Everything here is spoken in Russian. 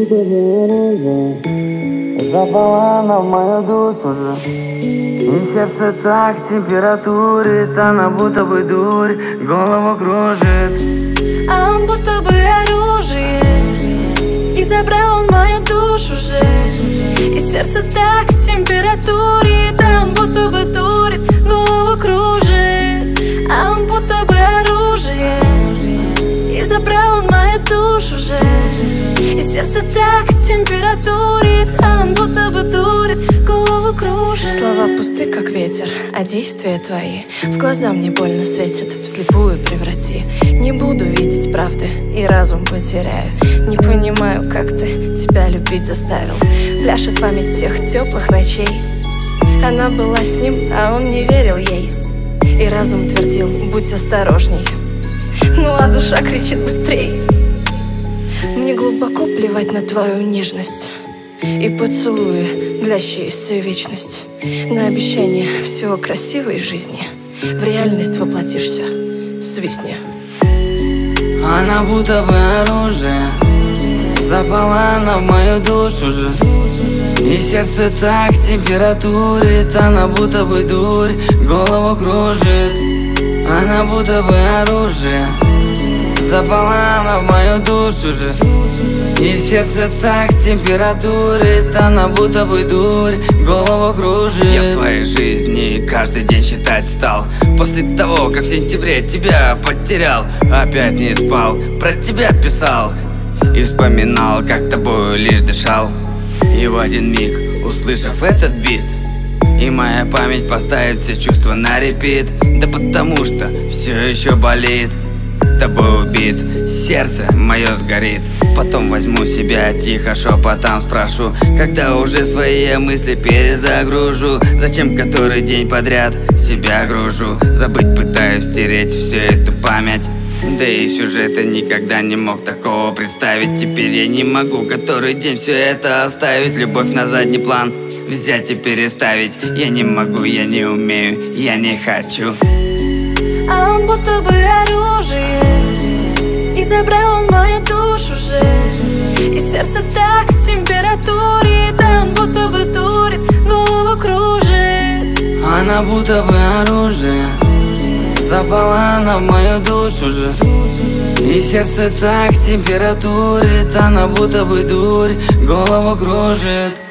будто бы оружие запала на в мою душу же. И сердце так температурит, она будто бы дурь, голову кружит. А он будто бы оружие, и забрал он мою душу же. И сердце так температурит, а он будто бы дурит, голову кружит. А он будто бы оружие, и забрал он мою душу же. И сердце так температурит, а он будто бы дурит, голову кружит. Слова пусты, как ветер, а действия твои в глаза мне больно светят, вслепую преврати. Не буду видеть правды и разум потеряю. Не понимаю, как ты тебя любить заставил. Пляшет память тех теплых ночей. Она была с ним, а он не верил ей. И разум твердил: будь осторожней. Ну а душа кричит: быстрей. Мне глубоко плевать на твою нежность и поцелуи, длящиеся вечность. На обещание всего красивой жизни в реальность воплотишься, свистни. Она будто бы оружие, запала она в мою душу же. И сердце так температурит, она будто бы дурь, голову кружит. Она будто бы оружие, запала она в мою душу же. И сердце так температурит, она будто бы дурь, голову кружит. Я в своей жизни каждый день считать стал. После того, как в сентябре тебя потерял, опять не спал, про тебя писал и вспоминал, как тобою лишь дышал. И в один миг, услышав этот бит, и моя память поставит все чувства на репит. Да потому что все еще болит, тобой убит, сердце мое сгорит. Потом возьму себя тихо, шепотом спрошу, когда уже свои мысли перезагружу. Зачем который день подряд себя гружу? Забыть пытаюсь, стереть всю эту память. Да и сюжета никогда не мог такого представить. Теперь я не могу который день все это оставить. Любовь на задний план взять и переставить. Я не могу, я не умею, я не хочу. А он будто бы оружие, и забрал он мою душу же. И сердце так температурит, а он будто бы дурит, голову кружит. Она будто бы оружие, запала она в мою душу же. И сердце так температурит, она будто бы дурь, голову кружит.